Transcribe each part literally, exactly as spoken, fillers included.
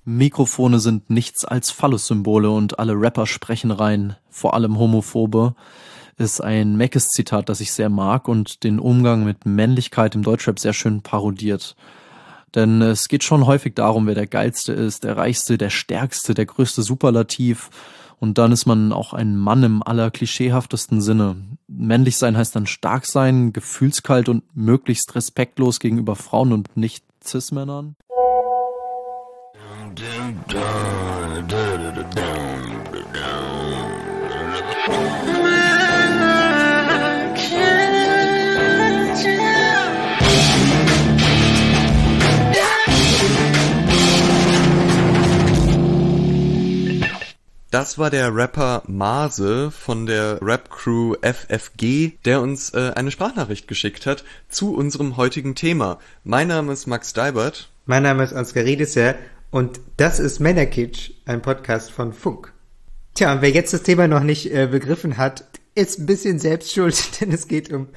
Mikrofone sind nichts als Phallus-Symbole und alle Rapper sprechen rein, vor allem Homophobe, ist ein Meckes-Zitat, das ich sehr mag und den Umgang mit Männlichkeit im Deutschrap sehr schön parodiert. Denn es geht schon häufig darum, wer der Geilste ist, der Reichste, der Stärkste, der größte Superlativ. Und dann ist man auch ein Mann im allerklischeehaftesten Sinne. Männlich sein heißt dann stark sein, gefühlskalt und möglichst respektlos gegenüber Frauen und nicht Cis-Männern. Das war der Rapper Mase von der Rap-Crew F F G, der uns äh, eine Sprachnachricht geschickt hat zu unserem heutigen Thema. Mein Name ist Max Deibert. Mein Name ist Ansgar Riedesser und das ist Männerkitsch, ein Podcast von Funk. Tja, und wer jetzt das Thema noch nicht äh, begriffen hat, ist ein bisschen selbst schuld, denn es geht um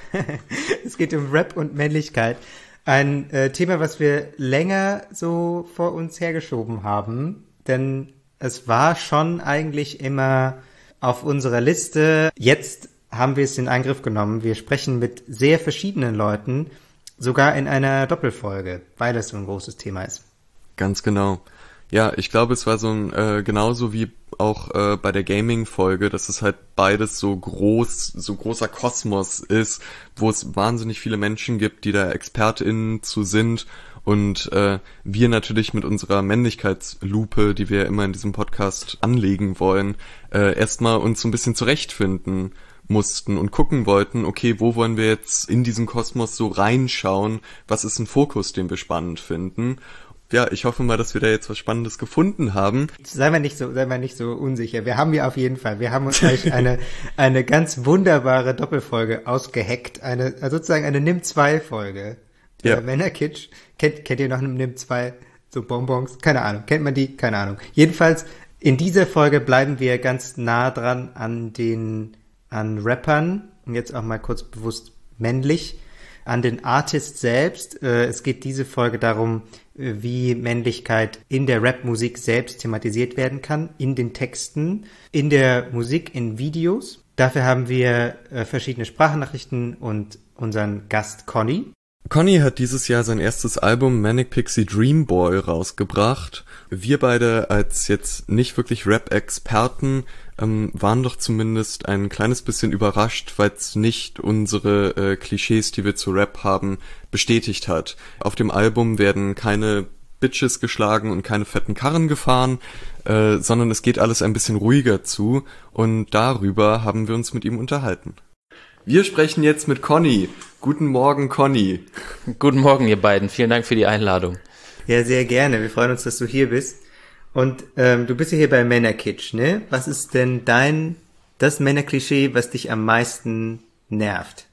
es geht um Rap und Männlichkeit. Ein äh, Thema, was wir länger so vor uns hergeschoben haben, denn es war schon eigentlich immer auf unserer Liste. Jetzt haben wir es in Angriff genommen. Wir sprechen mit sehr verschiedenen Leuten, sogar in einer Doppelfolge, weil es so ein großes Thema ist. Ganz genau. Ja, ich glaube, es war so ein, äh, genauso wie auch äh, bei der Gaming-Folge, dass es halt beides so groß, so großer Kosmos ist, wo es wahnsinnig viele Menschen gibt, die da ExpertInnen zu sind. Und äh, wir natürlich mit unserer Männlichkeitslupe, die wir immer in diesem Podcast anlegen wollen, äh, erstmal uns so ein bisschen zurechtfinden mussten und gucken wollten, okay, wo wollen wir jetzt in diesen Kosmos so reinschauen? Was ist ein Fokus, den wir spannend finden? Ja, ich hoffe mal, dass wir da jetzt was Spannendes gefunden haben. Sei mal nicht so, sei mal nicht so unsicher. Wir haben ja auf jeden Fall, wir haben uns gleich eine eine ganz wunderbare Doppelfolge ausgeheckt, eine also sozusagen eine Nimm zwei Folge. Ja. Männerkitsch. Kennt, kennt ihr noch Nimm zwei so Bonbons? Keine Ahnung. Kennt man die? Keine Ahnung. Jedenfalls, in dieser Folge bleiben wir ganz nah dran an den, an Rappern. Und jetzt auch mal kurz bewusst männlich. An den Artist selbst. Es geht diese Folge darum, wie Männlichkeit in der Rapmusik selbst thematisiert werden kann. In den Texten, in der Musik, in Videos. Dafür haben wir verschiedene Sprachnachrichten und unseren Gast Conny. Conny hat dieses Jahr sein erstes Album Manic Pixie Dream Boy rausgebracht. Wir beide als jetzt nicht wirklich Rap-Experten ähm, waren doch zumindest ein kleines bisschen überrascht, weil es nicht unsere äh, Klischees, die wir zu Rap haben, bestätigt hat. Auf dem Album werden keine Bitches geschlagen und keine fetten Karren gefahren, äh, sondern es geht alles ein bisschen ruhiger zu und darüber haben wir uns mit ihm unterhalten. Wir sprechen jetzt mit Conny. Guten Morgen, Conny. Guten Morgen, ihr beiden. Vielen Dank für die Einladung. Ja, sehr gerne. Wir freuen uns, dass du hier bist. Und ähm, du bist ja hier bei Männerkitsch, ne? Was ist denn dein, das Männerklischee, was dich am meisten nervt?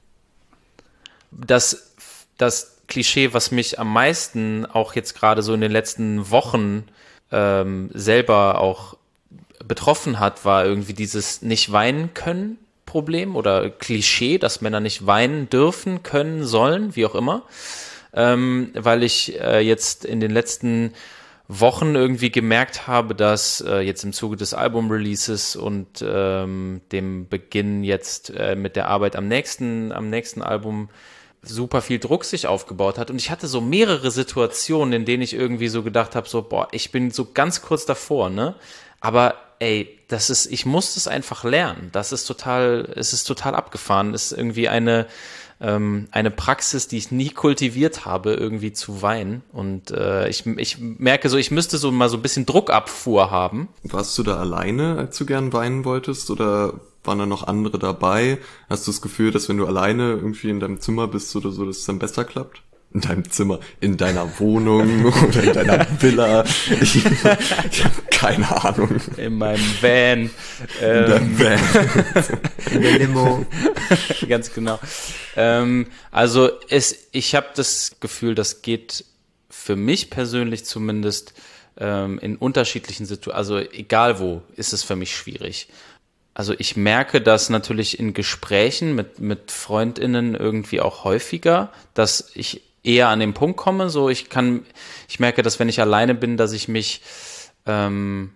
Das, das Klischee, was mich am meisten auch jetzt gerade so in den letzten Wochen ähm, selber auch betroffen hat, war irgendwie dieses nicht weinen können. Problem oder Klischee, dass Männer nicht weinen dürfen, können, sollen, wie auch immer, ähm, weil ich äh, jetzt in den letzten Wochen irgendwie gemerkt habe, dass äh, jetzt im Zuge des Album-Releases und ähm, dem Beginn jetzt äh, mit der Arbeit am nächsten, am nächsten Album super viel Druck sich aufgebaut hat und ich hatte so mehrere Situationen, in denen ich irgendwie so gedacht habe, so boah, ich bin so ganz kurz davor, ne, aber ey, das ist, ich muss das einfach lernen. Das ist total, es ist total abgefahren. Es ist irgendwie eine, ähm, eine Praxis, die ich nie kultiviert habe, irgendwie zu weinen. Und äh, ich, ich merke so, ich müsste so mal so ein bisschen Druckabfuhr haben. Warst du da alleine, als du gern weinen wolltest? Oder waren da noch andere dabei? Hast du das Gefühl, dass wenn du alleine irgendwie in deinem Zimmer bist oder so, dass es dann besser klappt? In deinem Zimmer, in deiner Wohnung oder in deiner Villa. Ich, ich habe keine Ahnung. In meinem Van. Ähm, in deinem Van. In der Limo. Ganz genau. Ähm, also es, ich habe das Gefühl, das geht für mich persönlich zumindest ähm, in unterschiedlichen Situationen, also egal wo, ist es für mich schwierig. Also ich merke das natürlich in Gesprächen mit, mit FreundInnen irgendwie auch häufiger, dass ich eher an den Punkt komme, so ich kann, ich merke, dass wenn ich alleine bin, dass ich mich ähm,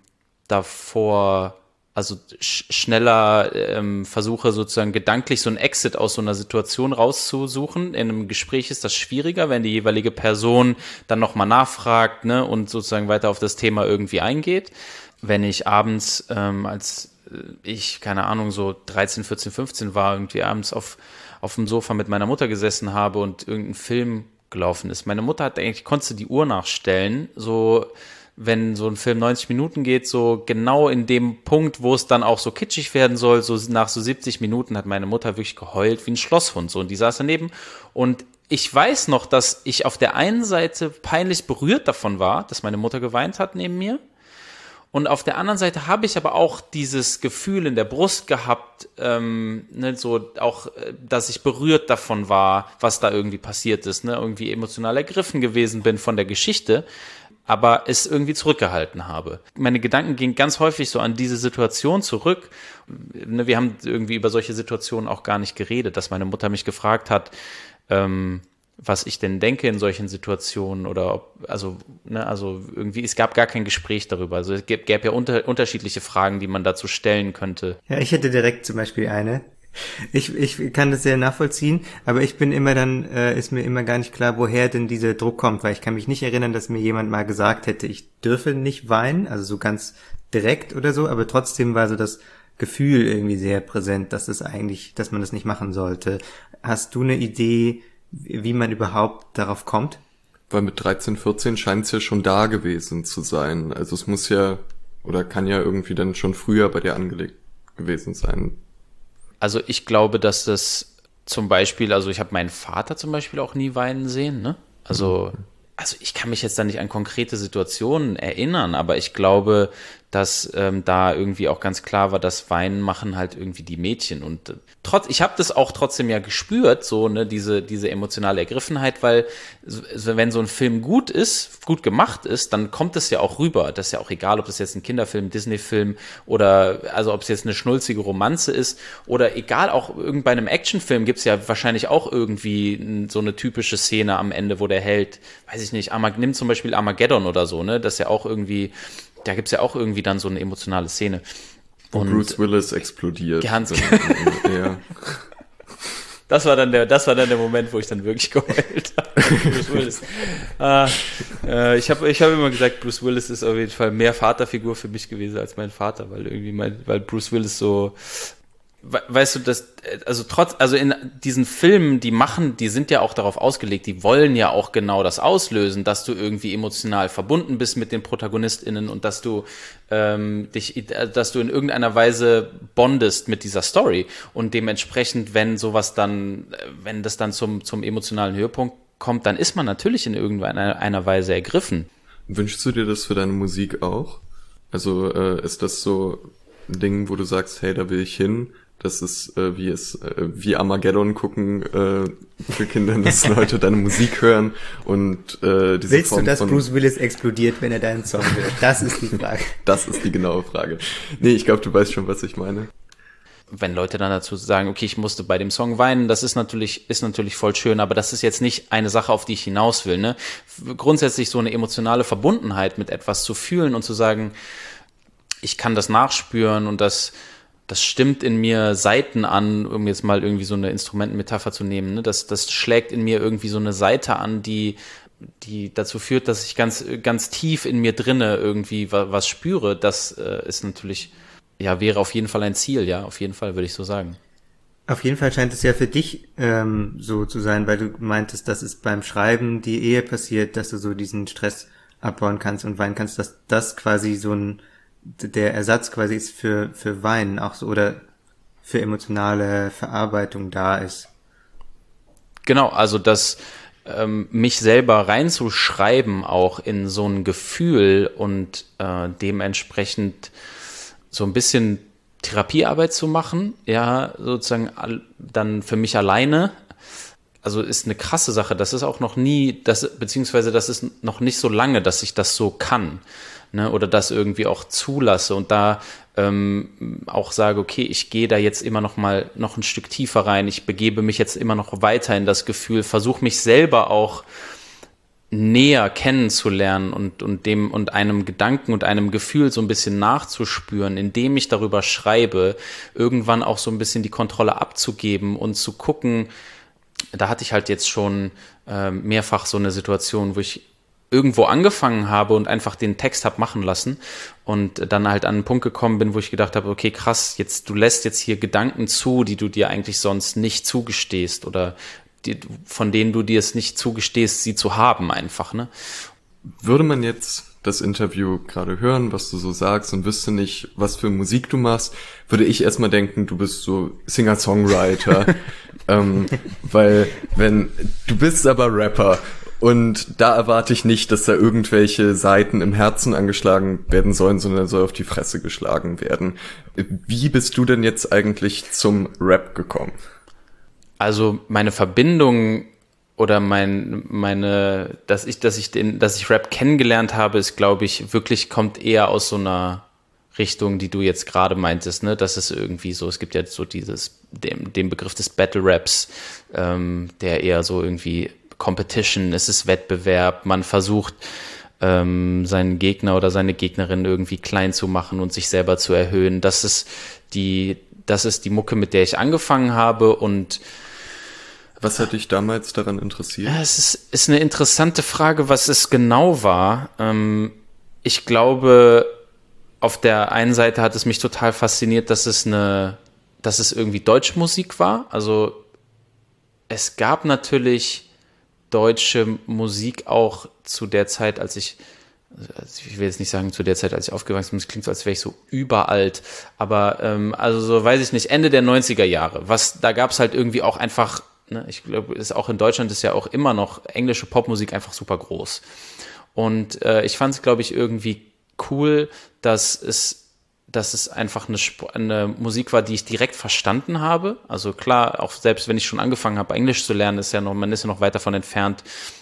davor, also sch- schneller ähm, versuche sozusagen gedanklich so einen Exit aus so einer Situation rauszusuchen. In einem Gespräch ist das schwieriger, wenn die jeweilige Person dann nochmal nachfragt, ne, und sozusagen weiter auf das Thema irgendwie eingeht. Wenn ich abends, ähm, als ich, keine Ahnung, so dreizehn, vierzehn, fünfzehn war, irgendwie abends auf, auf dem Sofa mit meiner Mutter gesessen habe und irgendein Film gelaufen ist. Meine Mutter hat eigentlich, konntest du die Uhr nachstellen, so, wenn so ein Film neunzig Minuten geht, so genau in dem Punkt, wo es dann auch so kitschig werden soll, so nach so siebzig Minuten hat meine Mutter wirklich geheult wie ein Schlosshund, so, und die saß daneben, und ich weiß noch, dass ich auf der einen Seite peinlich berührt davon war, dass meine Mutter geweint hat neben mir, und auf der anderen Seite habe ich aber auch dieses Gefühl in der Brust gehabt, ähm, ne, so auch, dass ich berührt davon war, was da irgendwie passiert ist, ne, irgendwie emotional ergriffen gewesen bin von der Geschichte, aber es irgendwie zurückgehalten habe. Meine Gedanken gingen ganz häufig so an diese Situation zurück. Ne, wir haben irgendwie über solche Situationen auch gar nicht geredet, dass meine Mutter mich gefragt hat, ähm, was ich denn denke in solchen Situationen, oder ob, also, ne, also irgendwie, es gab gar kein Gespräch darüber. Also es gäbe, gäbe ja unter, unterschiedliche Fragen, die man dazu stellen könnte. Ja, ich hätte direkt zum Beispiel eine. Ich, ich kann das sehr nachvollziehen, aber ich bin immer dann, äh, ist mir immer gar nicht klar, woher denn dieser Druck kommt, weil ich kann mich nicht erinnern, dass mir jemand mal gesagt hätte, ich dürfe nicht weinen, also so ganz direkt oder so, aber trotzdem war so das Gefühl irgendwie sehr präsent, dass es eigentlich, dass man das nicht machen sollte. Hast du eine Idee, wie man überhaupt darauf kommt? Weil mit dreizehn, vierzehn scheint es ja schon da gewesen zu sein. Also es muss ja, oder kann ja irgendwie dann schon früher bei dir angelegt gewesen sein. Also ich glaube, dass das zum Beispiel, also ich habe meinen Vater zum Beispiel auch nie weinen sehen, ne? Also, also ich kann mich jetzt da nicht an konkrete Situationen erinnern, aber ich glaube, dass ähm, da irgendwie auch ganz klar war, dass Weinen machen halt irgendwie die Mädchen, und äh, trotz, ich habe das auch trotzdem ja gespürt, so, ne, diese diese emotionale Ergriffenheit, weil so, wenn so ein Film gut ist, gut gemacht ist, dann kommt es ja auch rüber. Das ist ja auch egal, ob das jetzt ein Kinderfilm, Disney-Film oder, also ob es jetzt eine schnulzige Romanze ist oder egal, auch irgend bei einem Actionfilm gibt's ja wahrscheinlich auch irgendwie so eine typische Szene am Ende, wo der Held, weiß ich nicht, Armag- nimm zum Beispiel Armageddon oder so, ne, das ist ja auch irgendwie, da gibt's ja auch irgendwie dann so eine emotionale Szene. Wo Und Bruce Willis explodiert. Ganz Ja. Das war dann der, das war dann der Moment, wo ich dann wirklich geheult habe. Bruce Willis. Ah, äh, ich habe, ich habe immer gesagt, Bruce Willis ist auf jeden Fall mehr Vaterfigur für mich gewesen als mein Vater, weil irgendwie mein, weil Bruce Willis so, weißt du, das, also trotz, also in diesen Filmen, die machen, die sind ja auch darauf ausgelegt, die wollen ja auch genau das auslösen, dass du irgendwie emotional verbunden bist mit den ProtagonistInnen und dass du ähm, dich, dass du in irgendeiner Weise bondest mit dieser Story, und dementsprechend, wenn sowas dann, wenn das dann zum, zum emotionalen Höhepunkt kommt, dann ist man natürlich in irgendeiner einer Weise ergriffen. Wünschst du dir das für deine Musik auch? Also äh, ist das so ein Ding, wo du sagst, hey, da will ich hin? Das ist äh, wie es äh, wie Armageddon gucken äh, für Kinder, dass Leute deine Musik hören und äh, diese Willst Form du, dass von, Bruce Willis explodiert, wenn er deinen Song hört? Das ist die Frage. Das ist die genaue Frage. Nee, ich glaube, du weißt schon, was ich meine. Wenn Leute dann dazu sagen, okay, ich musste bei dem Song weinen, das ist natürlich, ist natürlich voll schön, aber das ist jetzt nicht eine Sache, auf die ich hinaus will, ne? Grundsätzlich so eine emotionale Verbundenheit mit etwas zu fühlen und zu sagen, ich kann das nachspüren und das Das stimmt in mir Saiten an, um jetzt mal irgendwie so eine Instrumentenmetapher zu nehmen. Ne? Das, das schlägt in mir irgendwie so eine Saite an, die, die dazu führt, dass ich ganz, ganz tief in mir drinne irgendwie was, was spüre. Das äh, ist natürlich, ja, wäre auf jeden Fall ein Ziel, ja, auf jeden Fall, würde ich so sagen. Auf jeden Fall scheint es ja für dich ähm, so zu sein, weil du meintest, dass es beim Schreiben die Ehe passiert, dass du so diesen Stress abbauen kannst und weinen kannst, dass das quasi so ein der Ersatz quasi ist für für Weinen auch so, oder für emotionale Verarbeitung da ist. Genau, also das ähm, mich selber reinzuschreiben auch in so ein Gefühl und äh, dementsprechend so ein bisschen Therapiearbeit zu machen, ja, sozusagen all, dann für mich alleine, also ist eine krasse Sache. Das ist auch noch nie, das, beziehungsweise das ist noch nicht so lange, dass ich das so kann, ne, oder das irgendwie auch zulasse und da ähm, auch sage, okay, ich gehe da jetzt immer noch mal noch ein Stück tiefer rein, ich begebe mich jetzt immer noch weiter in das Gefühl, versuche mich selber auch näher kennenzulernen und, und dem und einem Gedanken und einem Gefühl so ein bisschen nachzuspüren, indem ich darüber schreibe, irgendwann auch so ein bisschen die Kontrolle abzugeben und zu gucken. Da hatte ich halt jetzt schon äh, mehrfach so eine Situation, wo ich irgendwo angefangen habe und einfach den Text habe machen lassen und dann halt an einen Punkt gekommen bin, wo ich gedacht habe, okay, krass, jetzt du lässt jetzt hier Gedanken zu, die du dir eigentlich sonst nicht zugestehst oder die, von denen du dir es nicht zugestehst, sie zu haben einfach, ne? Würde man jetzt das Interview gerade hören, was du so sagst und wüsste nicht, was für Musik du machst, würde ich erstmal denken, du bist so Singer-Songwriter, ähm, weil wenn, du bist aber Rapper und da erwarte ich nicht, dass da irgendwelche Seiten im Herzen angeschlagen werden sollen, sondern soll auf die Fresse geschlagen werden. Wie bist du denn jetzt eigentlich zum Rap gekommen? Also meine Verbindung oder mein meine dass ich dass ich den dass ich Rap kennengelernt habe, ist, glaube ich, wirklich kommt eher aus so einer Richtung, die du jetzt gerade meintest, ne? Das ist irgendwie so, es gibt ja so dieses den, den Begriff des Battle Raps, ähm, der eher so irgendwie Competition, es ist Wettbewerb, man versucht ähm, seinen Gegner oder seine Gegnerin irgendwie klein zu machen und sich selber zu erhöhen. Das ist die das ist die Mucke, mit der ich angefangen habe. Und was hat dich damals daran interessiert? Ja, es ist, ist eine interessante Frage, was es genau war. Ähm, ich glaube, auf der einen Seite hat es mich total fasziniert, dass es eine, dass es irgendwie deutsche Musik war. Also es gab natürlich deutsche Musik auch zu der Zeit, als ich, also ich will jetzt nicht sagen zu der Zeit, als ich aufgewachsen bin, es klingt so, als wäre ich so überalt, aber ähm, also so weiß ich nicht, Ende der neunziger Jahre. Was, da gab es halt irgendwie auch einfach, ich glaube, ist auch in Deutschland ist ja auch immer noch englische Popmusik einfach super groß. Und äh, ich fand es, glaube ich, irgendwie cool, dass es, dass es einfach eine, eine Musik war, die ich direkt verstanden habe. Also klar, auch selbst wenn ich schon angefangen habe, Englisch zu lernen, ist ja noch, man ist ja noch weit davon entfernt,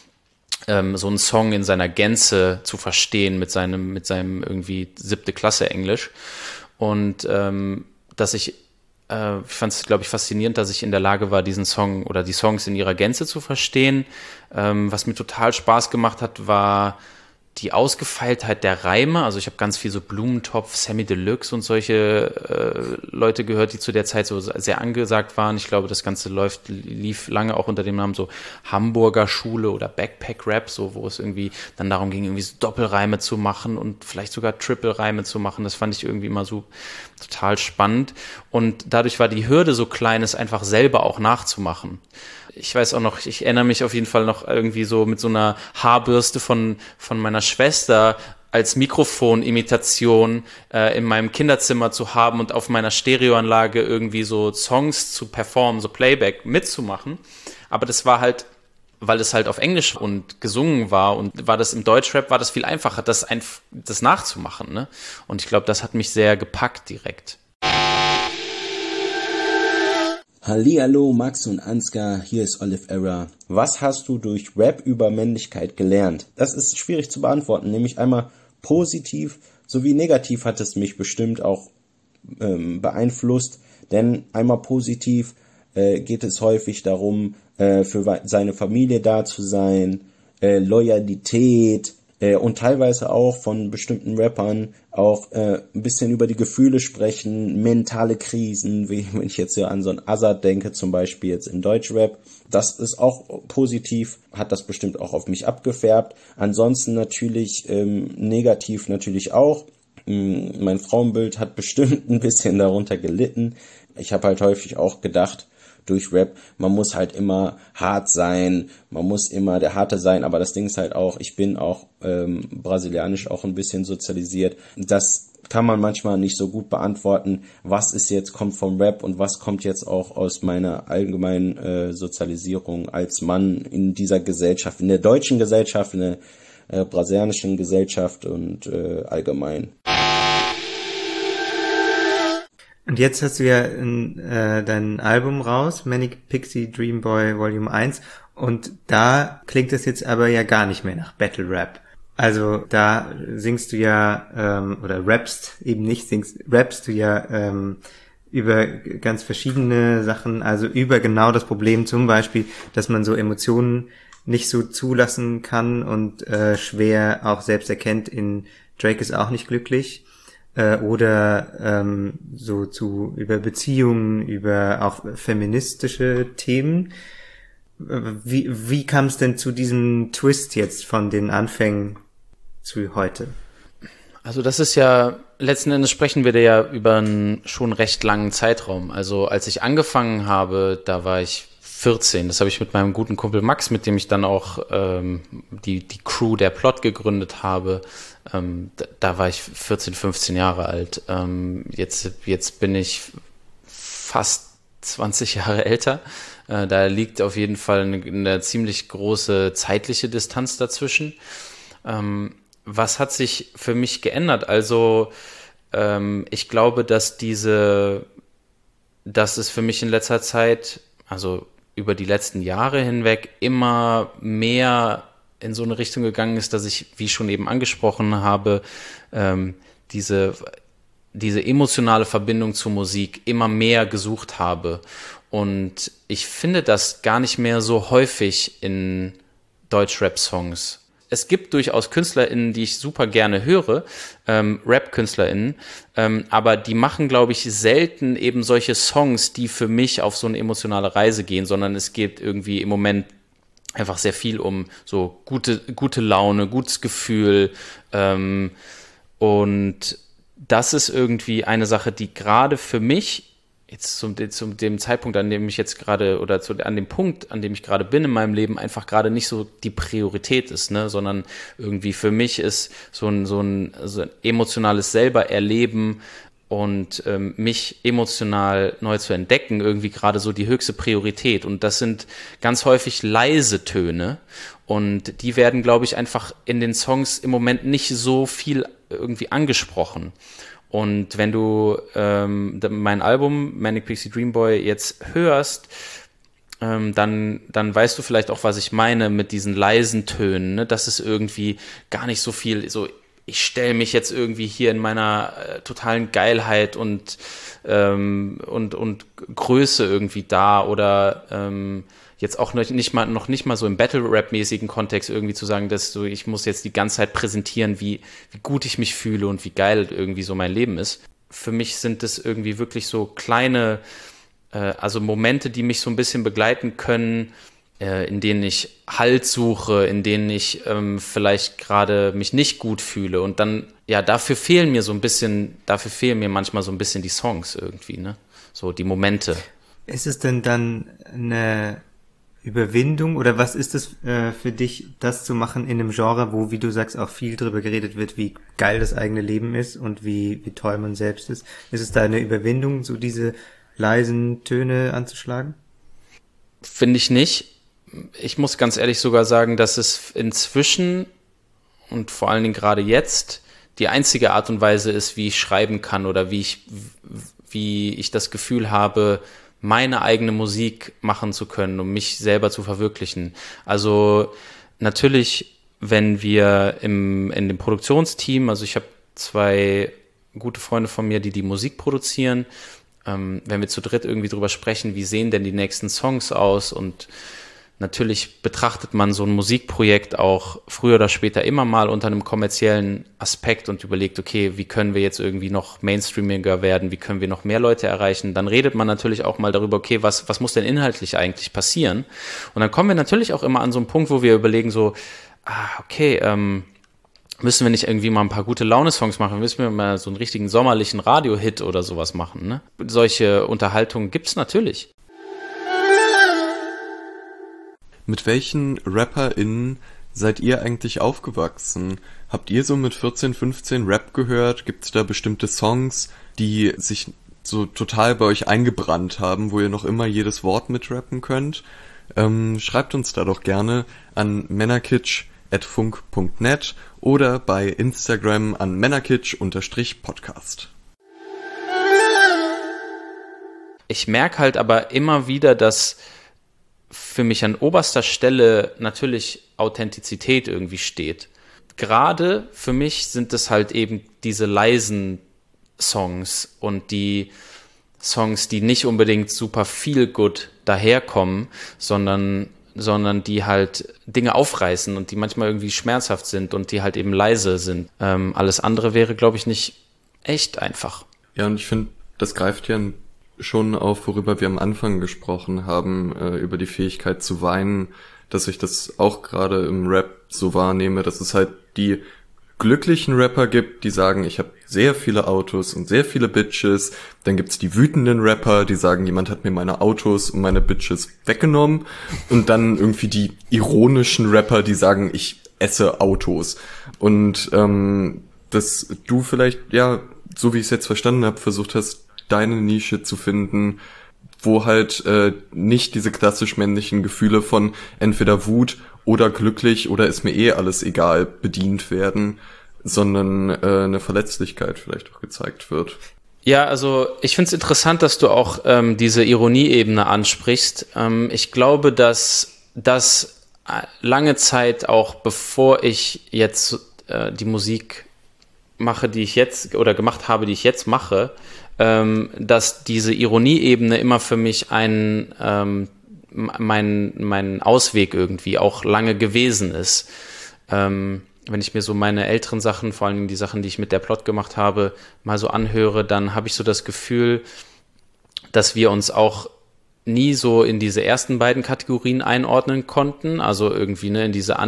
ähm, so einen Song in seiner Gänze zu verstehen mit seinem, mit seinem irgendwie siebte Klasse Englisch. Und ähm, dass ich Ich fand es, glaube ich, faszinierend, dass ich in der Lage war, diesen Song oder die Songs in ihrer Gänze zu verstehen. Ähm, was mir total Spaß gemacht hat, war die Ausgefeiltheit der Reime. Also ich habe ganz viel so Blumentopf, Sammy Deluxe und solche äh, Leute gehört, die zu der Zeit so sehr angesagt waren. Ich glaube, das Ganze läuft, lief lange auch unter dem Namen so Hamburger Schule oder Backpack Rap, so wo es irgendwie dann darum ging, irgendwie so Doppelreime zu machen und vielleicht sogar Triple-Reime zu machen. Das fand ich irgendwie immer so total spannend. Und dadurch war die Hürde so klein, es einfach selber auch nachzumachen. Ich weiß auch noch, ich erinnere mich auf jeden Fall noch irgendwie so mit so einer Haarbürste von, von meiner Schwester als Mikrofonimitation äh, in meinem Kinderzimmer zu haben und auf meiner Stereoanlage irgendwie so Songs zu performen, so Playback mitzumachen. Aber das war halt, weil es halt auf Englisch und gesungen war und war das im Deutschrap, war das viel einfacher, das, ein, das nachzumachen, ne? Und ich glaube, das hat mich sehr gepackt direkt. Hallihallo, Max und Ansgar, hier ist Olive Era. Was hast du durch Rap über Männlichkeit gelernt? Das ist schwierig zu beantworten, nämlich einmal positiv sowie negativ hat es mich bestimmt auch ähm, beeinflusst, denn einmal positiv äh, geht es häufig darum, äh, für seine Familie da zu sein, äh, Loyalität, äh, und teilweise auch von bestimmten Rappern auch äh, ein bisschen über die Gefühle sprechen, mentale Krisen, wie wenn ich jetzt so an so einen Azad denke, zum Beispiel jetzt im Deutschrap. Das ist auch positiv, hat das bestimmt auch auf mich abgefärbt. Ansonsten natürlich ähm, negativ natürlich auch. Ähm, mein Frauenbild hat bestimmt ein bisschen darunter gelitten. Ich habe halt häufig auch gedacht, durch Rap, man muss halt immer hart sein, man muss immer der Harte sein, aber das Ding ist halt auch, ich bin auch ähm, brasilianisch auch ein bisschen sozialisiert. Das kann man manchmal nicht so gut beantworten, was ist jetzt, kommt vom Rap und was kommt jetzt auch aus meiner allgemeinen äh, Sozialisierung als Mann in dieser Gesellschaft, in der deutschen Gesellschaft, in der äh, brasilianischen Gesellschaft und äh, allgemein. Und jetzt hast du ja in, äh, dein Album raus, Manic Pixie Dream Boy Volume eins, und da klingt es jetzt aber ja gar nicht mehr nach Battle Rap. Also da singst du ja, ähm, oder rappst eben nicht, singst, rappst du ja ähm, über ganz verschiedene Sachen, also über genau das Problem zum Beispiel, dass man so Emotionen nicht so zulassen kann und äh, schwer auch selbst erkennt in Drake ist auch nicht glücklich. Äh, oder ähm, so zu über Beziehungen, über auch feministische Themen. Wie, wie kam es denn zu diesem Twist jetzt von den Anfängen zu heute? Also das ist ja, letzten Endes sprechen wir da ja über einen schon recht langen Zeitraum. Also als ich angefangen habe, da war ich vierzehn. Das habe ich mit meinem guten Kumpel Max, mit dem ich dann auch ähm, die, die Crew der Plot gegründet habe. Ähm, da, da war ich vierzehn, fünfzehn Jahre alt. Ähm, jetzt, jetzt bin ich fast zwanzig Jahre älter. Äh, da liegt auf jeden Fall eine, eine ziemlich große zeitliche Distanz dazwischen. Ähm, was hat sich für mich geändert? Also ähm, ich glaube, dass diese, dass es für mich in letzter Zeit, also über die letzten Jahre hinweg, immer mehr in so eine Richtung gegangen ist, dass ich, wie ich schon eben angesprochen habe, ähm, diese, diese emotionale Verbindung zur Musik immer mehr gesucht habe. Und ich finde das gar nicht mehr so häufig in Deutsch-Rap-Songs. Es gibt durchaus KünstlerInnen, die ich super gerne höre, ähm, Rap-KünstlerInnen, ähm, aber die machen, glaube ich, selten eben solche Songs, die für mich auf so eine emotionale Reise gehen, sondern es geht irgendwie im Moment einfach sehr viel um so gute, gute Laune, gutes Gefühl, ähm, und das ist irgendwie eine Sache, die gerade für mich jetzt zum, zum dem Zeitpunkt, an dem ich jetzt gerade, oder zu, an dem Punkt, an dem ich gerade bin in meinem Leben, einfach gerade nicht so die Priorität ist, ne, sondern irgendwie für mich ist so ein, so ein, so ein emotionales selber erleben und ähm, mich emotional neu zu entdecken, irgendwie gerade so die höchste Priorität. Und das sind ganz häufig leise Töne und die werden, glaube ich, einfach in den Songs im Moment nicht so viel irgendwie angesprochen. Und wenn du ähm, mein Album Manic Pixie Dream Boy jetzt hörst, ähm, dann, dann weißt du vielleicht auch, was ich meine mit diesen leisen Tönen, ne? Das ist irgendwie gar nicht so viel, so ich stelle mich jetzt irgendwie hier in meiner äh, totalen Geilheit und, ähm, und, und Größe irgendwie da oder ähm, jetzt auch noch nicht mal, noch nicht mal so im Battle-Rap-mäßigen Kontext irgendwie zu sagen, dass so, ich muss jetzt die ganze Zeit präsentieren, wie, wie gut ich mich fühle und wie geil irgendwie so mein Leben ist. Für mich sind das irgendwie wirklich so kleine, äh, also Momente, die mich so ein bisschen begleiten können, äh, in denen ich Halt suche, in denen ich ähm, vielleicht gerade mich nicht gut fühle und dann, ja, dafür fehlen mir so ein bisschen, dafür fehlen mir manchmal so ein bisschen die Songs irgendwie, ne? So die Momente. Ist es denn dann eine Überwindung oder was ist es äh, für dich, das zu machen in einem Genre, wo, wie du sagst, auch viel drüber geredet wird, wie geil das eigene Leben ist und wie, wie toll man selbst ist? Ist es da eine Überwindung, so diese leisen Töne anzuschlagen? Finde ich nicht. Ich muss ganz ehrlich sogar sagen, dass es inzwischen und vor allen Dingen gerade jetzt die einzige Art und Weise ist, wie ich schreiben kann oder wie ich, wie ich das Gefühl habe, meine eigene Musik machen zu können, um mich selber zu verwirklichen. Also natürlich, wenn wir im, in dem Produktionsteam, also ich habe zwei gute Freunde von mir, die die Musik produzieren, ähm, wenn wir zu dritt irgendwie drüber sprechen, wie sehen denn die nächsten Songs aus und natürlich betrachtet man so ein Musikprojekt auch früher oder später immer mal unter einem kommerziellen Aspekt und überlegt, okay, wie können wir jetzt irgendwie noch mainstreamiger werden, wie können wir noch mehr Leute erreichen. Dann redet man natürlich auch mal darüber, okay, was, was muss denn inhaltlich eigentlich passieren? Und dann kommen wir natürlich auch immer an so einen Punkt, wo wir überlegen so, ah, okay, ähm, müssen wir nicht irgendwie mal ein paar gute Laune-Songs machen? Müssen wir mal so einen richtigen sommerlichen Radio-Hit oder sowas machen, ne? Solche Unterhaltungen gibt's natürlich. Mit welchen RapperInnen seid ihr eigentlich aufgewachsen? Habt ihr so mit vierzehn, fünfzehn Rap gehört? Gibt's da bestimmte Songs, die sich so total bei euch eingebrannt haben, wo ihr noch immer jedes Wort mitrappen könnt? Ähm, schreibt uns da doch gerne an männerkitsch at funk punkt net oder bei Instagram an männerkitsch-podcast. Ich merke halt aber immer wieder, dass für mich an oberster Stelle natürlich Authentizität irgendwie steht. Gerade für mich sind es halt eben diese leisen Songs und die Songs, die nicht unbedingt super feel good daherkommen, sondern sondern die halt Dinge aufreißen und die manchmal irgendwie schmerzhaft sind und die halt eben leise sind. Ähm, alles andere wäre, glaube ich, nicht echt einfach. Ja, und ich finde, das greift ja schon auf, worüber wir am Anfang gesprochen haben, äh, über die Fähigkeit zu weinen, dass ich das auch gerade im Rap so wahrnehme, dass es halt die glücklichen Rapper gibt, die sagen, ich habe sehr viele Autos und sehr viele Bitches. Dann gibt's die wütenden Rapper, die sagen, jemand hat mir meine Autos und meine Bitches weggenommen. Und dann irgendwie die ironischen Rapper, die sagen, ich esse Autos. Und ähm, dass du vielleicht, ja, so wie ich es jetzt verstanden habe, versucht hast, deine Nische zu finden, wo halt äh, nicht diese klassisch männlichen Gefühle von entweder Wut oder glücklich oder ist mir eh alles egal bedient werden, sondern äh, eine Verletzlichkeit vielleicht auch gezeigt wird. Ja, also ich finde es interessant, dass du auch ähm, diese Ironieebene ansprichst. Ähm, ich glaube, dass das lange Zeit, auch bevor ich jetzt äh, die Musik mache, die ich jetzt oder gemacht habe, die ich jetzt mache, ähm, dass diese Ironieebene immer für mich ein ähm, mein, mein Ausweg irgendwie auch lange gewesen ist. Ähm, wenn ich mir so meine älteren Sachen, vor allem die Sachen, die ich mit der Plot gemacht habe, mal so anhöre, dann habe ich so das Gefühl, dass wir uns auch nie so in diese ersten beiden Kategorien einordnen konnten, also irgendwie ne, in diese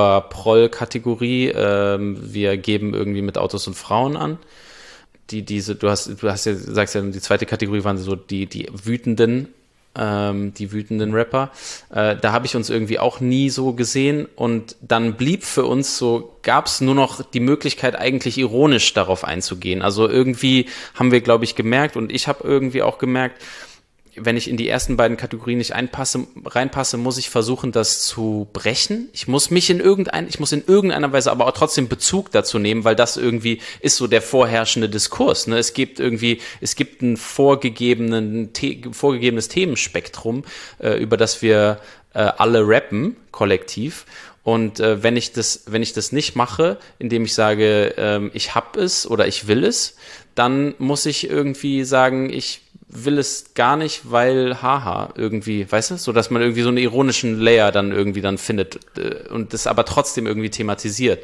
Angeber-Proll-Kategorie, ähm, wir geben irgendwie mit Autos und Frauen an. Die, diese, du hast, du hast ja, sagst ja, die zweite Kategorie waren so die, die wütenden, ähm, die wütenden Rapper. Äh, da habe ich uns irgendwie auch nie so gesehen und dann blieb für uns so, gab es nur noch die Möglichkeit, eigentlich ironisch darauf einzugehen. Also irgendwie haben wir, glaube ich, gemerkt und ich habe irgendwie auch gemerkt, wenn ich in die ersten beiden Kategorien nicht einpasse, reinpasse, muss ich versuchen, das zu brechen. Ich muss mich in irgendein, ich muss in irgendeiner Weise aber auch trotzdem Bezug dazu nehmen, weil das irgendwie ist so der vorherrschende Diskurs. Ne? Es gibt irgendwie, es gibt ein vorgegebenen, The- vorgegebenes Themenspektrum, äh, über das wir äh, alle rappen, kollektiv. Und äh, wenn ich das, wenn ich das nicht mache, indem ich sage, ähm, ich hab es oder ich will es, dann muss ich irgendwie sagen, ich will es gar nicht, weil haha, irgendwie, weißt du, so dass man irgendwie so einen ironischen Layer dann irgendwie dann findet äh, und das aber trotzdem irgendwie thematisiert.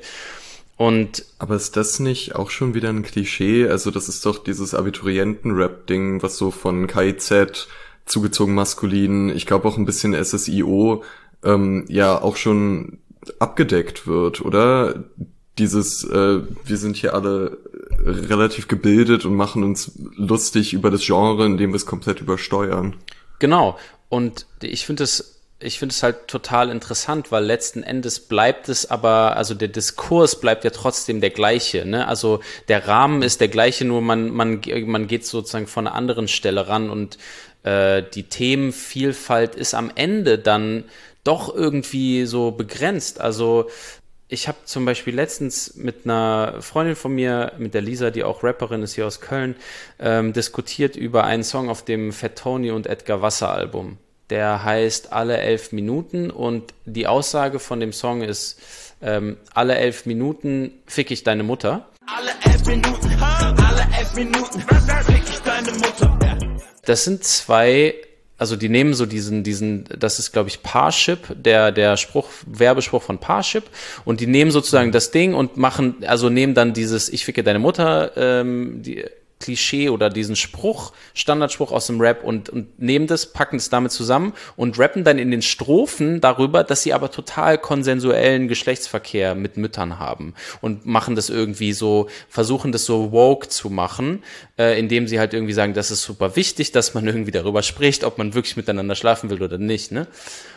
Und aber ist das nicht auch schon wieder ein Klischee? Also das ist doch dieses Abiturienten-Rap-Ding, was so von K I Z, zugezogen maskulin, ich glaube auch ein bisschen S S I O, ähm, ja auch schon abgedeckt wird, oder? Dieses, äh, wir sind hier alle relativ gebildet und machen uns lustig über das Genre, indem wir es komplett übersteuern. Genau. Und ich finde es, ich finde es halt total interessant, weil letzten Endes bleibt es aber, also der Diskurs bleibt ja trotzdem der gleiche, ne? Also der Rahmen ist der gleiche, nur man, man, man geht sozusagen von einer anderen Stelle ran und äh, die Themenvielfalt ist am Ende dann doch irgendwie so begrenzt. Also ich habe zum Beispiel letztens mit einer Freundin von mir, mit der Lisa, die auch Rapperin ist hier aus Köln, ähm, diskutiert über einen Song auf dem Fat Tony und Edgar Wasser Album. Der heißt Alle elf Minuten und die Aussage von dem Song ist, ähm, alle elf Minuten fick ich deine Mutter. Alle elf Minuten, alle elf Minuten fick ich deine Mutter. Das sind zwei... Also die nehmen so diesen, diesen, das ist glaube ich Parship, der der Spruch, Werbespruch von Parship, und die nehmen sozusagen das Ding und machen, also nehmen dann dieses Ich ficke deine Mutter, ähm, die Klischee oder diesen Spruch, Standardspruch aus dem Rap und, und nehmen das, packen es damit zusammen und rappen dann in den Strophen darüber, dass sie aber total konsensuellen Geschlechtsverkehr mit Müttern haben und machen das irgendwie so, versuchen das so woke zu machen, äh, indem sie halt irgendwie sagen, das ist super wichtig, dass man irgendwie darüber spricht, ob man wirklich miteinander schlafen will oder nicht, ne?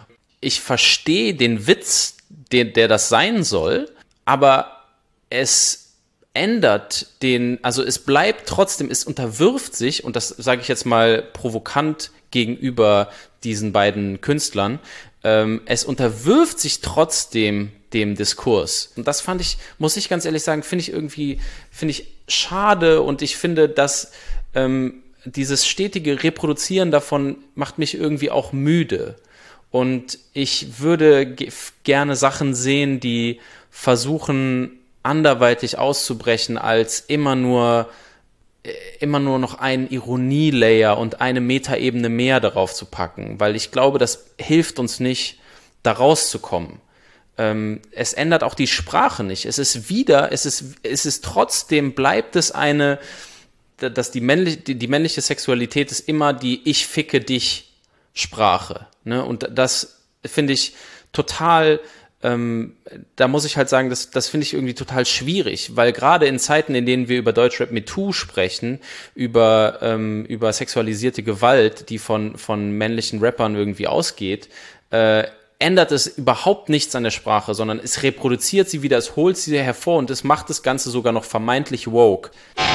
Ich verstehe den Witz, der, der das sein soll, aber es ändert den, also es bleibt trotzdem, es unterwirft sich, und das sage ich jetzt mal provokant gegenüber diesen beiden Künstlern, ähm, es unterwirft sich trotzdem dem Diskurs. Und das fand ich, muss ich ganz ehrlich sagen, finde ich irgendwie, finde ich schade, und ich finde, dass ähm, dieses stetige Reproduzieren davon macht mich irgendwie auch müde. Und ich würde ge- gerne Sachen sehen, die versuchen, anderweitig auszubrechen, als immer nur immer nur noch einen Ironielayer und eine Metaebene mehr darauf zu packen, weil ich glaube, das hilft uns nicht, da rauszukommen. Ähm, es ändert auch die Sprache nicht. Es ist wieder, es ist, es ist trotzdem, bleibt es eine, dass die männliche, die, die männliche Sexualität ist immer die Ich ficke dich Sprache. Ne? Und das finde ich total, ähm, da muss ich halt sagen, das, das finde ich irgendwie total schwierig, weil gerade in Zeiten, in denen wir über Deutschrap MeToo sprechen, über, ähm, über sexualisierte Gewalt, die von, von männlichen Rappern irgendwie ausgeht, äh, ändert es überhaupt nichts an der Sprache, sondern es reproduziert sie wieder, es holt sie hervor und es macht das Ganze sogar noch vermeintlich woke.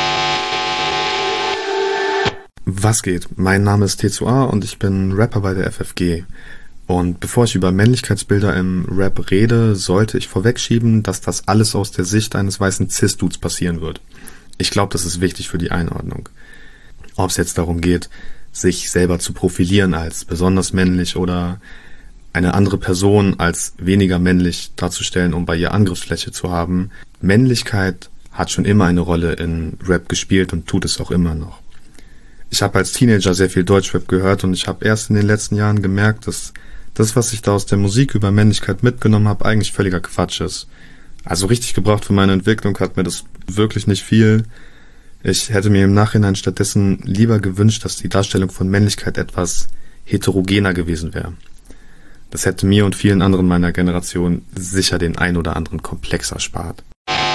Was geht? Mein Name ist T zwei A und ich bin Rapper bei der F F G. Und bevor ich über Männlichkeitsbilder im Rap rede, sollte ich vorwegschieben, dass das alles aus der Sicht eines weißen Cis-Dudes passieren wird. Ich glaube, das ist wichtig für die Einordnung. Ob es jetzt darum geht, sich selber zu profilieren als besonders männlich oder eine andere Person als weniger männlich darzustellen, um bei ihr Angriffsfläche zu haben. Männlichkeit hat schon immer eine Rolle in Rap gespielt und tut es auch immer noch. Ich habe als Teenager sehr viel Deutschrap gehört und ich habe erst in den letzten Jahren gemerkt, dass das, was ich da aus der Musik über Männlichkeit mitgenommen habe, eigentlich völliger Quatsch ist. Also richtig gebraucht für meine Entwicklung hat mir das wirklich nicht viel. Ich hätte mir im Nachhinein stattdessen lieber gewünscht, dass die Darstellung von Männlichkeit etwas heterogener gewesen wäre. Das hätte mir und vielen anderen meiner Generation sicher den ein oder anderen Komplex erspart.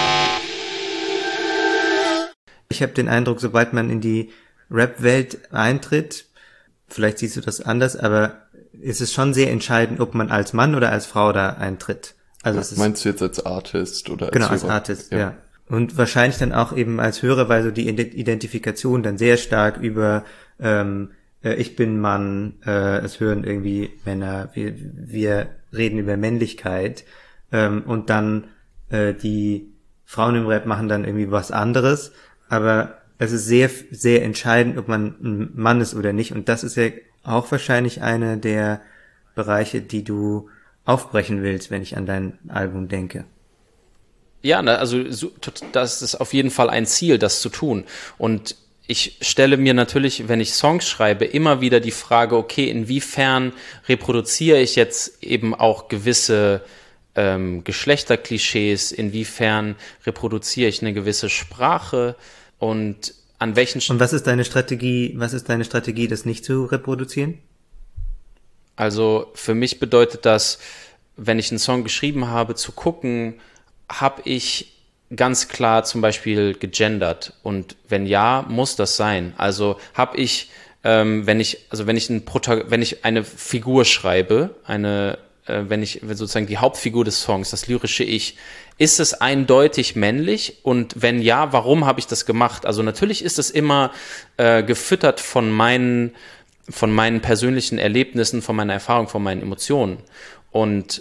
Ich habe den Eindruck, sobald man in die Rap-Welt eintritt, vielleicht siehst du das anders, aber ist es schon sehr entscheidend, ob man als Mann oder als Frau da eintritt. Also es ist, meinst du jetzt als Artist oder als Genau, als Hörer? Artist, ja. ja. Und wahrscheinlich dann auch eben als Hörer, weil so die Identifikation dann sehr stark über ähm, äh, ich bin Mann, äh, es hören irgendwie Männer, wir, wir reden über Männlichkeit ähm, und dann äh, die Frauen im Rap machen dann irgendwie was anderes, aber es ist sehr, sehr entscheidend, ob man ein Mann ist oder nicht. Und das ist ja auch wahrscheinlich einer der Bereiche, die du aufbrechen willst, wenn ich an dein Album denke. Ja, also so, das ist auf jeden Fall ein Ziel, das zu tun. Und ich stelle mir natürlich, wenn ich Songs schreibe, immer wieder die Frage, okay, inwiefern reproduziere ich jetzt eben auch gewisse ähm, Geschlechterklischees, inwiefern reproduziere ich eine gewisse Sprache, und an welchen St- Und was ist deine Strategie, was ist deine Strategie, das nicht zu reproduzieren? Also für mich bedeutet das, wenn ich einen Song geschrieben habe, zu gucken, habe ich ganz klar zum Beispiel gegendert und wenn ja, muss das sein. Also habe ich, ähm, wenn ich, also wenn ich ein Protag- wenn ich eine Figur schreibe, eine wenn ich wenn sozusagen die Hauptfigur des Songs, das lyrische Ich, ist es eindeutig männlich? Und wenn ja, warum habe ich das gemacht? Also natürlich ist es immer äh, gefüttert von meinen, von meinen persönlichen Erlebnissen, von meiner Erfahrung, von meinen Emotionen. Und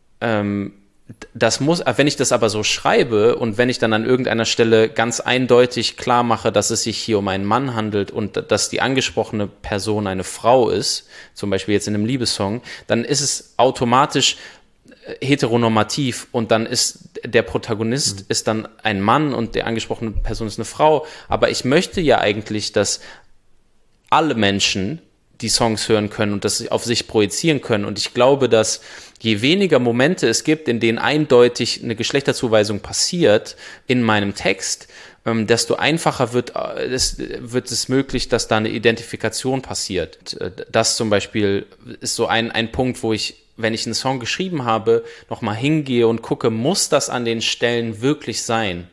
ähm, das muss, wenn ich das aber so schreibe und wenn ich dann an irgendeiner Stelle ganz eindeutig klar mache, dass es sich hier um einen Mann handelt und dass die angesprochene Person eine Frau ist, zum Beispiel jetzt in einem Liebessong, dann ist es automatisch heteronormativ und dann ist der Protagonist mhm. ist dann ein Mann und die angesprochene Person ist eine Frau. Aber ich möchte ja eigentlich, dass alle Menschen die Songs hören können und das auf sich projizieren können. Und ich glaube, dass je weniger Momente es gibt, in denen eindeutig eine Geschlechterzuweisung passiert in meinem Text, ähm, desto einfacher wird es, wird es möglich, dass da eine Identifikation passiert. Das zum Beispiel ist so ein, ein Punkt, wo ich, wenn ich einen Song geschrieben habe, nochmal hingehe und gucke, muss das an den Stellen wirklich sein?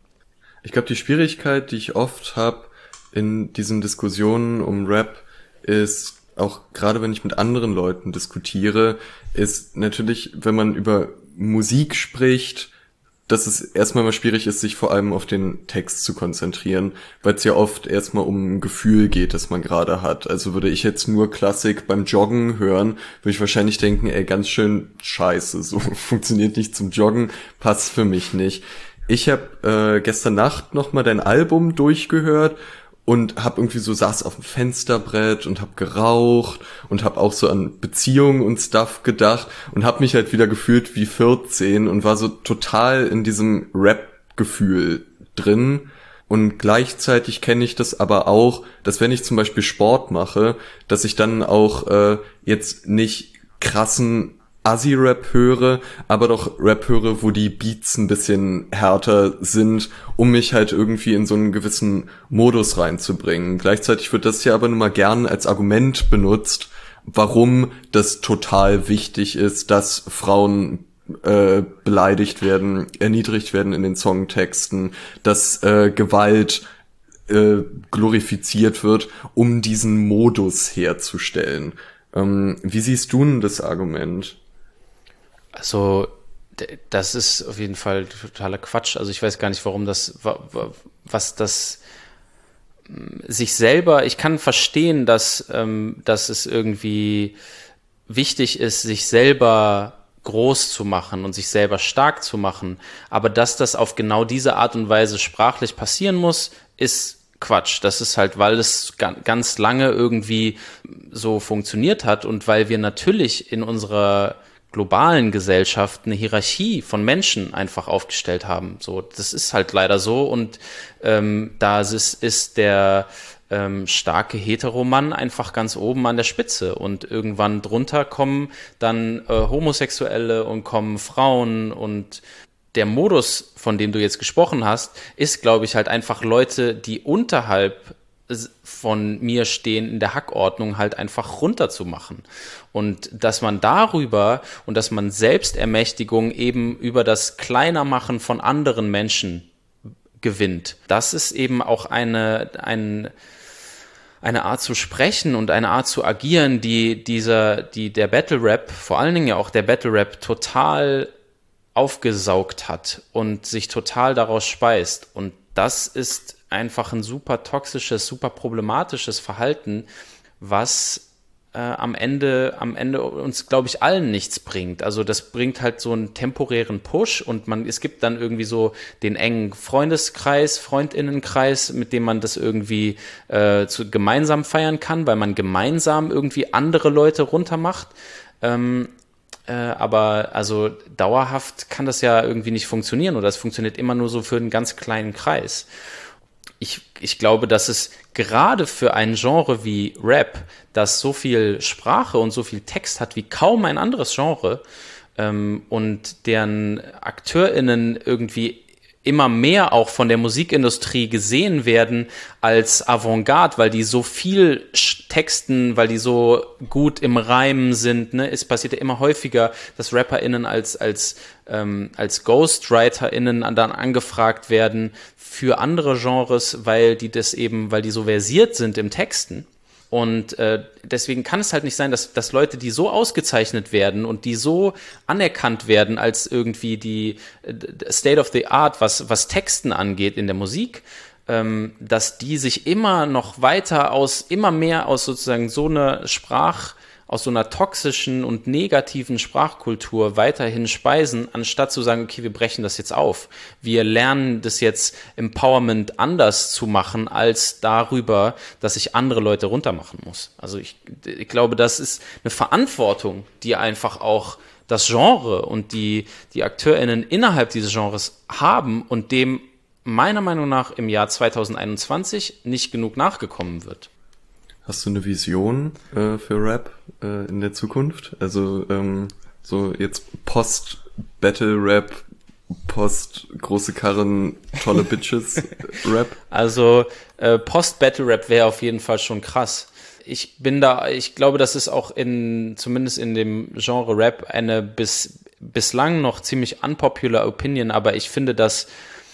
Ich glaube, die Schwierigkeit, die ich oft habe in diesen Diskussionen um Rap, ist, auch gerade wenn ich mit anderen Leuten diskutiere, ist natürlich, wenn man über Musik spricht, dass es erstmal mal schwierig ist, sich vor allem auf den Text zu konzentrieren, weil es ja oft erstmal um ein Gefühl geht, das man gerade hat. Also würde ich jetzt nur Klassik beim Joggen hören, würde ich wahrscheinlich denken, ey, ganz schön scheiße, so funktioniert nicht zum Joggen, passt für mich nicht. Ich habe äh, gestern Nacht nochmal dein Album durchgehört und hab irgendwie so, saß auf dem Fensterbrett und hab geraucht und hab auch so an Beziehungen und Stuff gedacht und hab mich halt wieder gefühlt wie vierzehn und war so total in diesem Rap-Gefühl drin. Und gleichzeitig kenne ich das aber auch, dass wenn ich zum Beispiel Sport mache, dass ich dann auch äh, jetzt nicht krassen Assi-Rap höre, aber doch Rap höre, wo die Beats ein bisschen härter sind, um mich halt irgendwie in so einen gewissen Modus reinzubringen. Gleichzeitig wird das ja aber nun mal gern als Argument benutzt, warum das total wichtig ist, dass Frauen äh, beleidigt werden, erniedrigt werden in den Songtexten, dass äh, Gewalt äh, glorifiziert wird, um diesen Modus herzustellen. Ähm, wie siehst du denn das Argument? Also, das ist auf jeden Fall totaler Quatsch. Also ich weiß gar nicht, warum das, was das sich selber, ich kann verstehen, dass, dass es irgendwie wichtig ist, sich selber groß zu machen und sich selber stark zu machen. Aber dass das auf genau diese Art und Weise sprachlich passieren muss, ist Quatsch. Das ist halt, weil es ganz lange irgendwie so funktioniert hat und weil wir natürlich in unserer globalen Gesellschaft eine Hierarchie von Menschen einfach aufgestellt haben. So, das ist halt leider so und ähm, da ist, ist der ähm, starke Heteromann einfach ganz oben an der Spitze und irgendwann drunter kommen dann äh, Homosexuelle und kommen Frauen und der Modus, von dem du jetzt gesprochen hast, ist, glaube ich, halt einfach Leute, die unterhalb von mir stehen, in der Hackordnung halt einfach runterzumachen. Und dass man darüber und dass man Selbstermächtigung eben über das Kleinermachen von anderen Menschen gewinnt, das ist eben auch eine, ein, eine Art zu sprechen und eine Art zu agieren, die dieser, die der Battle Rap, vor allen Dingen ja auch der Battle Rap total aufgesaugt hat und sich total daraus speist. Und das ist einfach ein super toxisches, super problematisches Verhalten, was äh, am Ende, am Ende uns, glaube ich, allen nichts bringt. Also das bringt halt so einen temporären Push und man, es gibt dann irgendwie so den engen Freundeskreis, Freundinnenkreis, mit dem man das irgendwie äh, zu, gemeinsam feiern kann, weil man gemeinsam irgendwie andere Leute runtermacht. Ähm, Äh, aber also dauerhaft kann das ja irgendwie nicht funktionieren oder es funktioniert immer nur so für einen ganz kleinen Kreis. Ich, ich glaube, dass es gerade für ein Genre wie Rap, das so viel Sprache und so viel Text hat wie kaum ein anderes Genre ähm, und deren AkteurInnen irgendwie immer mehr auch von der Musikindustrie gesehen werden als Avantgarde, weil die so viel texten, weil die so gut im Reimen sind. Ne? Es passiert ja immer häufiger, dass RapperInnen als, als, ähm, als GhostwriterInnen dann angefragt werden für andere Genres, weil die das eben, weil die so versiert sind im Texten. Und äh, deswegen kann es halt nicht sein, dass, dass Leute, die so ausgezeichnet werden und die so anerkannt werden als irgendwie die äh, State of the Art, was, was Texten angeht in der Musik, ähm, dass die sich immer noch weiter aus, immer mehr aus sozusagen so einer Sprach, aus so einer toxischen und negativen Sprachkultur weiterhin speisen, anstatt zu sagen, okay, wir brechen das jetzt auf. Wir lernen das jetzt Empowerment anders zu machen, als darüber, dass ich andere Leute runtermachen muss. Also ich, ich glaube, das ist eine Verantwortung, die einfach auch das Genre und die, die AkteurInnen innerhalb dieses Genres haben und dem meiner Meinung nach im Jahr zwanzig einundzwanzig nicht genug nachgekommen wird. Hast du eine Vision äh, für Rap äh, in der Zukunft? Also ähm, so jetzt Post-Battle-Rap, Post-große Karren, tolle Bitches-Rap? Also äh, Post-Battle-Rap wäre auf jeden Fall schon krass. Ich bin da, ich glaube, das ist auch in, zumindest in dem Genre Rap, eine bis bislang noch ziemlich unpopular Opinion, aber ich finde, dass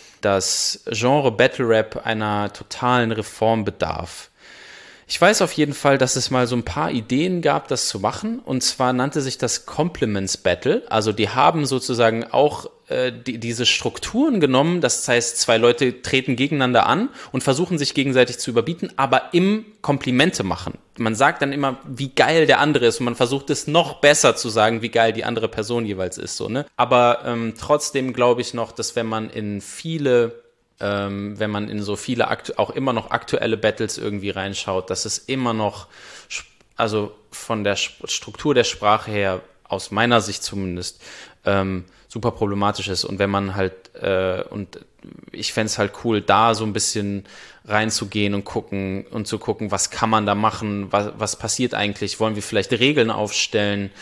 das Genre Battle Rap einer totalen Reform bedarf. Ich weiß auf jeden Fall, dass es mal so ein paar Ideen gab, das zu machen. Und zwar nannte sich das Compliments Battle. Also die haben sozusagen auch äh, die, diese Strukturen genommen. Das heißt, zwei Leute treten gegeneinander an und versuchen sich gegenseitig zu überbieten, aber im Komplimente machen. Man sagt dann immer, wie geil der andere ist und man versucht es noch besser zu sagen, wie geil die andere Person jeweils ist. So, ne? Aber ähm, trotzdem glaube ich noch, dass wenn man in viele Ähm, wenn man in so viele aktu- auch immer noch aktuelle Battles irgendwie reinschaut, dass es immer noch, also von der Struktur der Sprache her, aus meiner Sicht zumindest, ähm, super problematisch ist. Und wenn man halt, äh, und ich fände es halt cool, da so ein bisschen reinzugehen und gucken und zu gucken, was kann man da machen, was, was passiert eigentlich, wollen wir vielleicht Regeln aufstellen,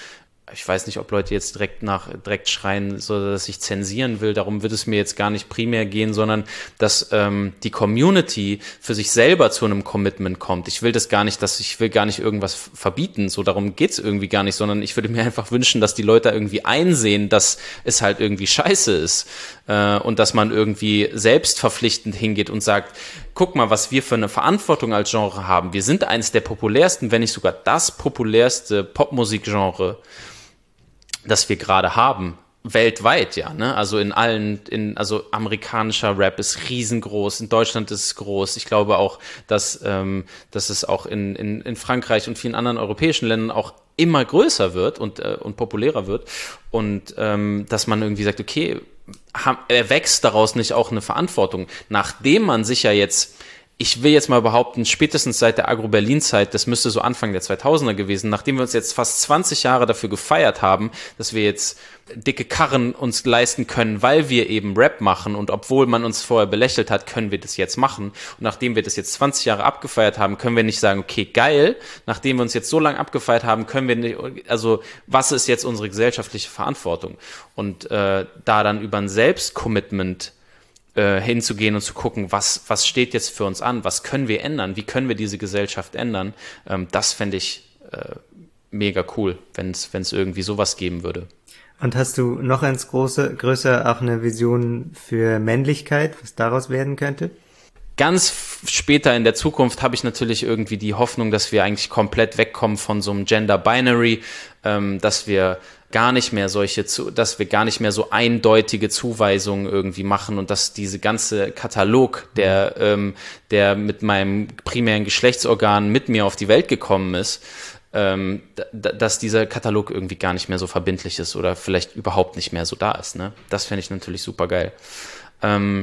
ich weiß nicht, ob Leute jetzt direkt nach direkt schreien, so dass ich zensieren will. Darum wird es mir jetzt gar nicht primär gehen, sondern dass ähm, die Community für sich selber zu einem Commitment kommt. Ich will das gar nicht, dass ich will gar nicht irgendwas verbieten. So darum geht's irgendwie gar nicht, sondern ich würde mir einfach wünschen, dass die Leute irgendwie einsehen, dass es halt irgendwie scheiße ist äh, und dass man irgendwie selbstverpflichtend hingeht und sagt, guck mal, was wir für eine Verantwortung als Genre haben. Wir sind eines der populärsten, wenn nicht sogar das populärste Popmusikgenre, das wir gerade haben, weltweit, ja, ne? Also in allen, in, also amerikanischer Rap ist riesengroß, in Deutschland ist es groß. Ich glaube auch, dass, ähm, dass es auch in, in, in Frankreich und vielen anderen europäischen Ländern auch immer größer wird und, äh, und populärer wird. Und ähm, dass man irgendwie sagt, okay, erwächst daraus nicht auch eine Verantwortung, nachdem man sich ja jetzt, ich will jetzt mal behaupten, spätestens seit der Agro-Berlin-Zeit, das müsste so Anfang der zweitausender gewesen, nachdem wir uns jetzt fast zwanzig Jahre dafür gefeiert haben, dass wir jetzt dicke Karren uns leisten können, weil wir eben Rap machen und obwohl man uns vorher belächelt hat, können wir das jetzt machen. Und nachdem wir das jetzt zwanzig Jahre abgefeiert haben, können wir nicht sagen, okay, geil, nachdem wir uns jetzt so lange abgefeiert haben, können wir nicht, also was ist jetzt unsere gesellschaftliche Verantwortung? Und äh, da dann über ein Selbstcommitment hinzugehen und zu gucken, was, was steht jetzt für uns an, was können wir ändern, wie können wir diese Gesellschaft ändern, ähm, das fände ich äh, mega cool, wenn es irgendwie sowas geben würde. Und hast du noch eins große, größer auch eine Vision für Männlichkeit, was daraus werden könnte? Ganz später in der Zukunft habe ich natürlich irgendwie die Hoffnung, dass wir eigentlich komplett wegkommen von so einem Gender Binary, ähm, dass wir gar nicht mehr solche, dass wir gar nicht mehr so eindeutige Zuweisungen irgendwie machen und dass diese ganze Katalog, der, ähm, der mit meinem primären Geschlechtsorgan mit mir auf die Welt gekommen ist, ähm, d- dass dieser Katalog irgendwie gar nicht mehr so verbindlich ist oder vielleicht überhaupt nicht mehr so da ist. Ne? Das fände ich natürlich super geil. Ähm,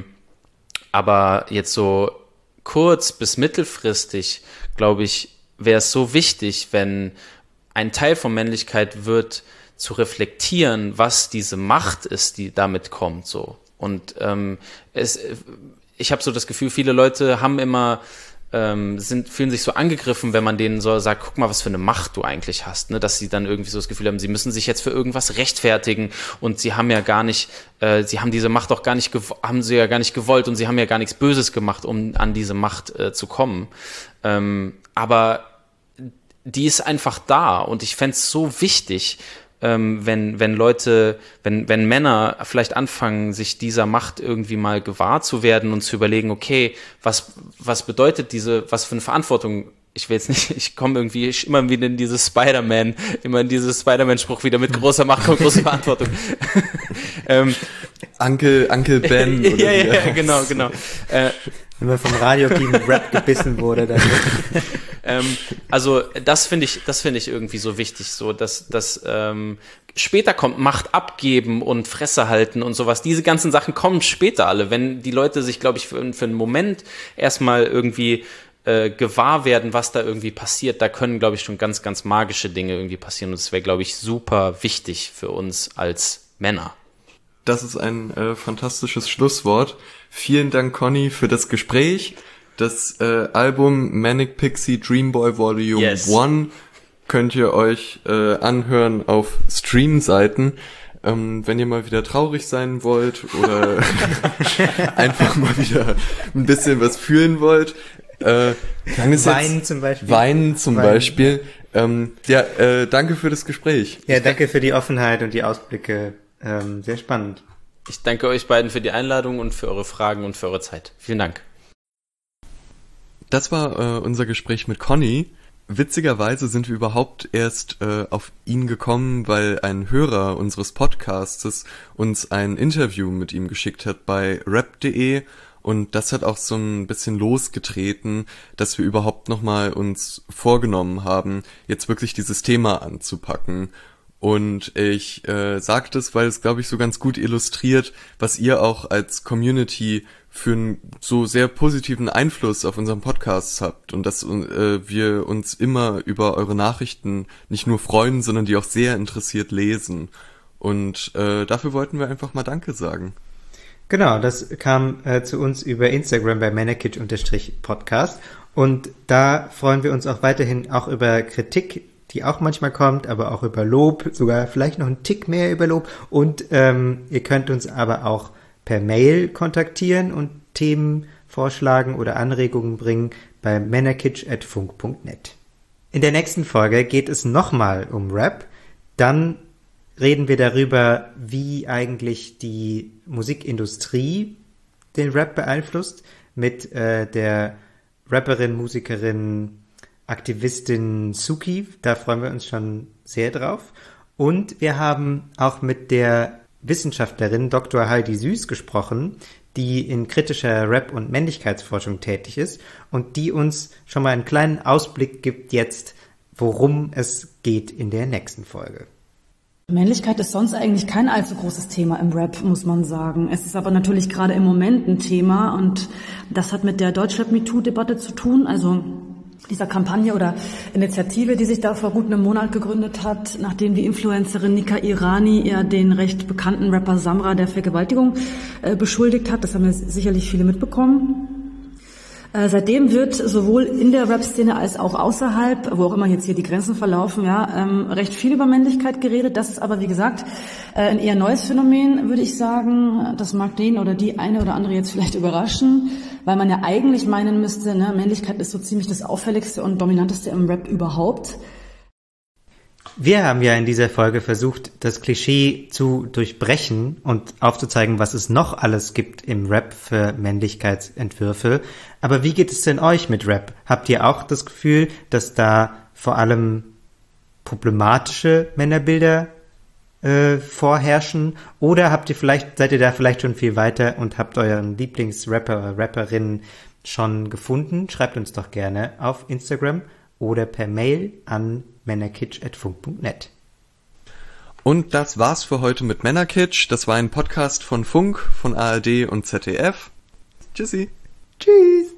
aber jetzt so kurz- bis mittelfristig, glaube ich, wäre es so wichtig, wenn ein Teil von Männlichkeit wird, zu reflektieren, was diese Macht ist, die damit kommt, so. Und ähm, es, ich habe so das Gefühl, viele Leute haben immer ähm, sind fühlen sich so angegriffen, wenn man denen so sagt, guck mal, was für eine Macht du eigentlich hast, ne, dass sie dann irgendwie so das Gefühl haben, sie müssen sich jetzt für irgendwas rechtfertigen und sie haben ja gar nicht, äh, sie haben diese Macht auch gar nicht, gew- haben sie ja gar nicht gewollt und sie haben ja gar nichts Böses gemacht, um an diese Macht äh, zu kommen. Ähm, aber die ist einfach da und ich fände es so wichtig, Ähm, wenn, wenn Leute, wenn, wenn Männer vielleicht anfangen, sich dieser Macht irgendwie mal gewahr zu werden und zu überlegen, okay, was, was bedeutet diese, was für eine Verantwortung, ich will jetzt nicht, ich komme irgendwie immer wieder in dieses Spider-Man, immer in dieses Spider-Man-Spruch wieder mit großer Macht kommt große Verantwortung. ähm, Uncle, Uncle Ben. Oder ja, ja, ja, genau, genau. Äh, Wenn man vom radioaktiven Rap gebissen wurde, dann. ähm, also das finde ich, das finde ich irgendwie so wichtig, so dass, dass ähm, später kommt Macht abgeben und Fresse halten und sowas. Diese ganzen Sachen kommen später alle, wenn die Leute sich, glaube ich, für, für einen Moment erstmal irgendwie äh, gewahr werden, was da irgendwie passiert. Da können, glaube ich, schon ganz, ganz magische Dinge irgendwie passieren und das wäre, glaube ich, super wichtig für uns als Männer. Das ist ein äh, fantastisches Schlusswort. Vielen Dank, Conny, für das Gespräch. Das äh, Album Manic Pixie Dream Boy Volume Yes. eins könnt ihr euch äh, anhören auf Stream-Seiten. Ähm, wenn ihr mal wieder traurig sein wollt oder einfach mal wieder ein bisschen was fühlen wollt. Äh, Weinen zum Beispiel. Weinen zum Weinen. Beispiel. Ähm, ja, äh, danke für das Gespräch. Ja, danke für die Offenheit und die Ausblicke. Ähm, sehr spannend. Ich danke euch beiden für die Einladung und für eure Fragen und für eure Zeit. Vielen Dank. Das war äh, unser Gespräch mit Conny. Witzigerweise sind wir überhaupt erst äh, auf ihn gekommen, weil ein Hörer unseres Podcastes uns ein Interview mit ihm geschickt hat bei rap punkt de und das hat auch so ein bisschen losgetreten, dass wir überhaupt nochmal uns vorgenommen haben, jetzt wirklich dieses Thema anzupacken. Und ich äh, sage das, weil es, glaube ich, so ganz gut illustriert, was ihr auch als Community für einen so sehr positiven Einfluss auf unseren Podcast habt und dass äh, wir uns immer über eure Nachrichten nicht nur freuen, sondern die auch sehr interessiert lesen. Und äh, dafür wollten wir einfach mal Danke sagen. Genau, das kam äh, zu uns über Instagram bei manakitsch Podcast und da freuen wir uns auch weiterhin auch über Kritik, die auch manchmal kommt, aber auch über Lob, sogar vielleicht noch einen Tick mehr über Lob. Und ähm, ihr könnt uns aber auch per Mail kontaktieren und Themen vorschlagen oder Anregungen bringen bei männerkitsch at funk punkt net. In der nächsten Folge geht es nochmal um Rap. Dann reden wir darüber, wie eigentlich die Musikindustrie den Rap beeinflusst, mit äh, der Rapperin, Musikerin, Aktivistin Suki. Da freuen wir uns schon sehr drauf. Und wir haben auch mit der Wissenschaftlerin Doktor Heidi Süß gesprochen, die in kritischer Rap- und Männlichkeitsforschung tätig ist und die uns schon mal einen kleinen Ausblick gibt jetzt, worum es geht in der nächsten Folge. Männlichkeit ist sonst eigentlich kein allzu großes Thema im Rap, muss man sagen. Es ist aber natürlich gerade im Moment ein Thema und das hat mit der Deutschrap-MeToo-Debatte zu tun, also dieser Kampagne oder Initiative, die sich da vor gut einem Monat gegründet hat, nachdem die Influencerin Nika Irani ja den recht bekannten Rapper Samra der Vergewaltigung äh, beschuldigt hat. Das haben ja sicherlich viele mitbekommen. Äh, seitdem wird sowohl in der Rap-Szene als auch außerhalb, wo auch immer jetzt hier die Grenzen verlaufen, ja, ähm, recht viel über Männlichkeit geredet. Das ist aber, wie gesagt, äh, ein eher neues Phänomen, würde ich sagen. Das mag den oder die eine oder andere jetzt vielleicht überraschen, weil man ja eigentlich meinen müsste, ne, Männlichkeit ist so ziemlich das auffälligste und dominanteste im Rap überhaupt. Wir haben ja in dieser Folge versucht, das Klischee zu durchbrechen und aufzuzeigen, was es noch alles gibt im Rap für Männlichkeitsentwürfe. Aber wie geht es denn euch mit Rap? Habt ihr auch das Gefühl, dass da vor allem problematische Männerbilder äh, vorherrschen? Oder habt ihr vielleicht, seid ihr da vielleicht schon viel weiter und habt euren Lieblingsrapper oder Rapperin schon gefunden? Schreibt uns doch gerne auf Instagram oder per Mail an männerkitsch at funk punkt net. Und das war's für heute mit Männerkitsch. Das war ein Podcast von Funk, von A R D und Z D F. Tschüssi. Tschüss.